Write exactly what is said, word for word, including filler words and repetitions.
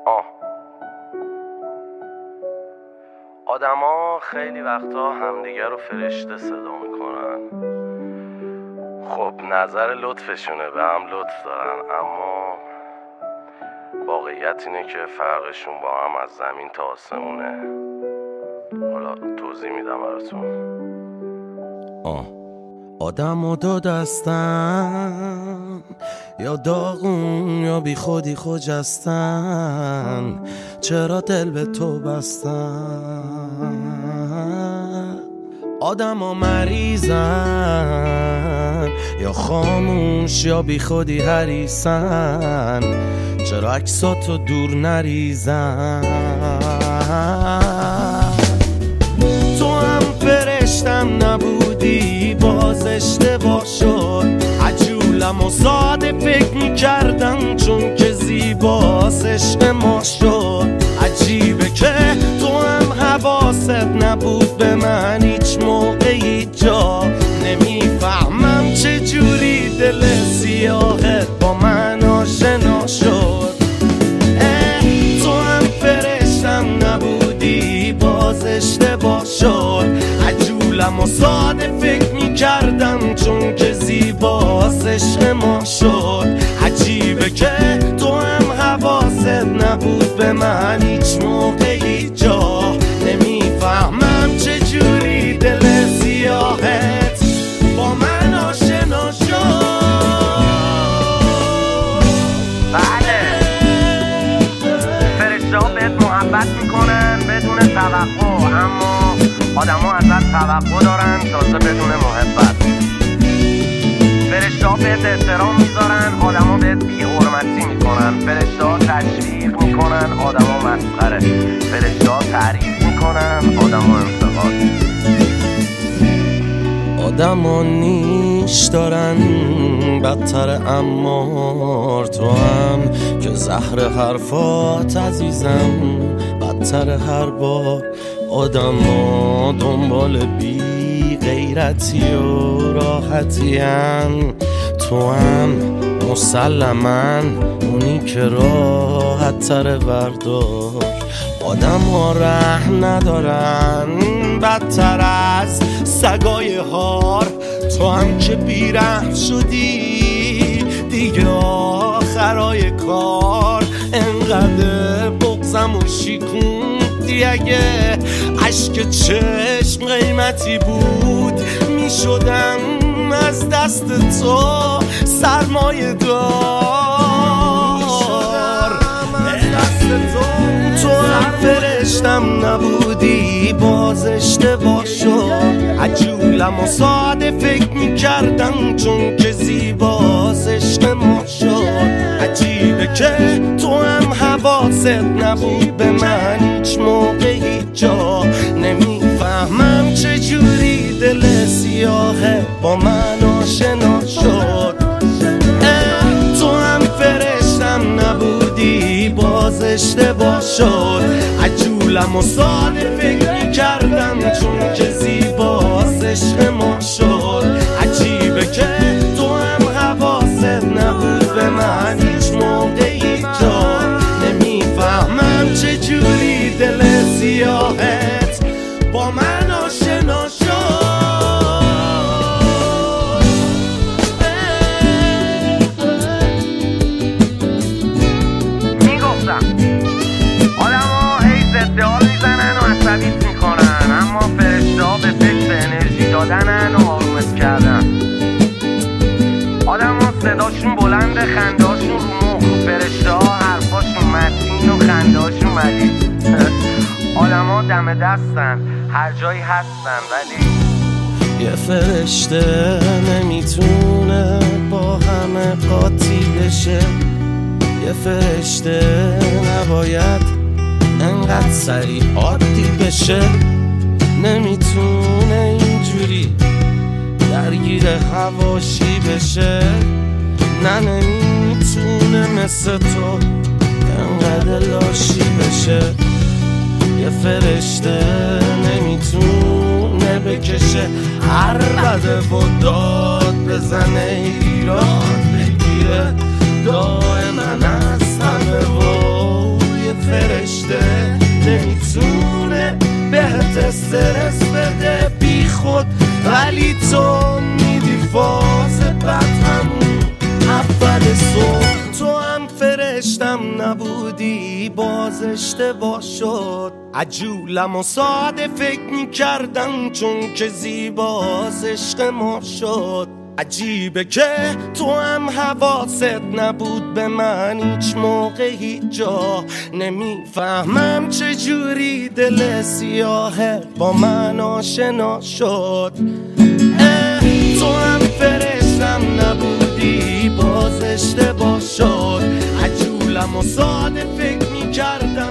آه آدما خیلی وقتا همدیگه رو فرشته صدا میکنن. خب نظر لطفشونه، به هم لطف دارن، اما واقعیت اینه که فرقشون با هم از زمین تا آسمونه. حالا توضیح میدم براتون. آه آدم و دو دستن، یا داغون یا بی خودی خجستن، چرا دل به تو بستن؟ آدم ها مریضن، یا خاموش یا بی خودی حریصن، چرا عکساتو دور نریزن؟ تو هم فرشتم نبودی، باز اشتباه شد. عجولم و ساده فکر میکردم چون که زیباست عشق ما شد. عجیبه که تو هم حواست نبود به من هیچ موقعی جا. نمیفهمم چه جوری دل سیاهت با من آشنا شد. تو هم فرشتم نبودی، باز اشتباه شد. عجولم و ساده فکر میکردم چون که زیباست عشق ما شد. عجیبه که تو هم حواست نبود به من هیچ موقعی جا. نمیفهمم چه جوری دل سیاهت با من آشنا شد. بله فرشته‌ها بهت محبت میکنن بدون توقع، اما آدم ها ازت توقع دارن تازه بدون محبت. فرشته‌ها بهت احترام میذارن، آدم ها بهت بی حرمتی میکنن. فرشته‌ها تشویق میکنن، آدم ها مسخره. فرشته‌ها تعریف میکنن، آدم ها انتقاد. آدم ها نیش دارن بدتر امار، تو هم که زهر حرفات عزیزم بدتر هر بار. آدم ها دنبال بی غیرتی و راحتی هن، تو هم مسلماً اونی که راحت تر بردار. آدم ها رحم ندارن بدتر از سگای هار، تو هم که بیرحم شدی دیگه آخرای کار. انقدر بغضم و شیکوندی، اگه عشق چشم قیمتی بود میشدم از دست تو سرمایه دار. تو هم فرشتم نبودی، باز اشتباه شد. عجولم و ساده فکر میکردم چون که زیباست عشق ما شد. عجیبه که تو هم حواست نبود به من هیچ موقعی جا. نمیفهمم چه جوری دل سیاهه با من آشنا شد. تو هم فرشتم نبودی، باز اشتباه شد. عجولم و ساده فکر میکردم چون که زیباست عشق ما شد. عجیبه که تو هم حواست نبود به من هیچ موقعی جا. نمیفهمم چه جوری دل سیاهت با من آشنا شد. دادنن و آرومت کردن. آدم ها صداشون بلنده، خندهاشون رو مخ. فرشته ها حرفاشون متین و خندهاشون ملیح. آدم ها دم دستن، هر جایی هستن، ولی یه فرشته نمیتونه با همه قاطی بشه. یه فرشته نباید انقدر سریع عادی بشه. نمیتونه اینجوری درگیر حواشی بشه. نه نمیتونه مثل تو انقدر لاشی بشه. یه فرشته نمیتونه بکشه هر رده و داد بزنه، ایران بگیره دائما از همه. و یه باز اشتباه شد. عجولم و ساده فکر میکردم چون که زیباست عشق ما شد. عجیبه که تو هم حواست نبود به من هیچ موقع هیچ جا. نمیفهمم چجوری دل سیاهه با من آشنا شد. تو هم فرشتم نبودی باز اشتباه شد. عجولم و ساده فکر میکردم